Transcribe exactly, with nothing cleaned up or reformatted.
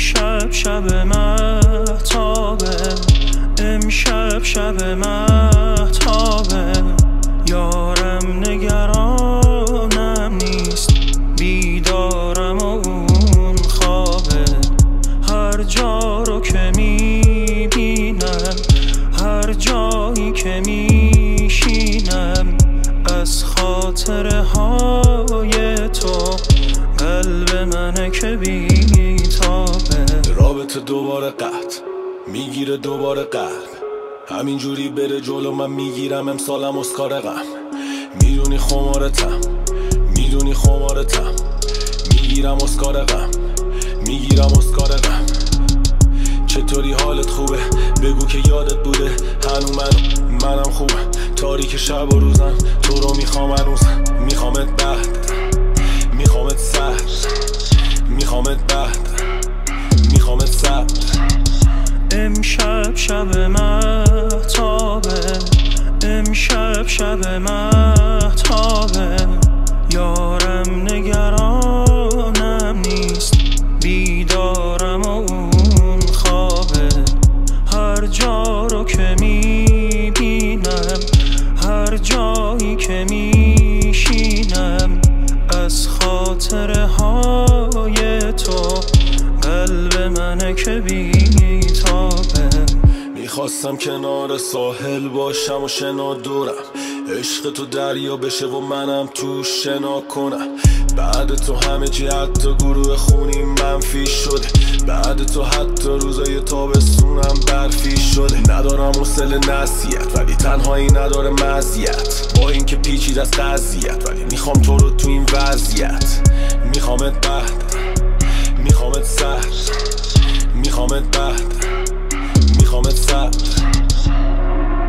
امشب شب مهتابه، امشب شب مهتابه، یارم نگرانم نیست، بیدارم و اون خوابه. هر جا رو که میبینم، هر جایی که میشینم، از خاطره های تو قلب منه که بیتابه. رابطه دوباره قطع میگیره دوباره قلب، همینجوری بره جلو من میگیرم امسالم اسکار غم. میدونی خمارتم، میدونی خمارتم، میگیرم اسکار غم، میگیرم اسکار غم. چطوری حالت خوبه؟ بگو که یادت بوده هنو من منم خوبه. تاریک شب و روزم تو رو میخوام هنوز، میخوامت بعد، میخوامت سر، میخوامت بعد، میخوامت سر. امشب شب مهتابه، امشب شب مهتابه، یارم نگرانم نیست، بیدارم و اون خوابه. هر جا رو که میبینم، هر جایی که میشینم، از خاطره های تو قلب منه که بیتابه. میخواستم کنار ساحل باشم و شنا دورم، عشق تو دریا بشه و منم تو شنا کنم. بعد تو همه چی حتی گروه خونی منفی شده، بعد تو حتی روزای تابستونم برفی شده. ندارم حوصله نصیحت ولی تنهایی نداره مزیت، با اینکه پیچید از قضیت ولی میخوام تو رو تو این وضعیت. میخوامت بعد، میخوامت سر، میخوامت بعد، میخوامت سر.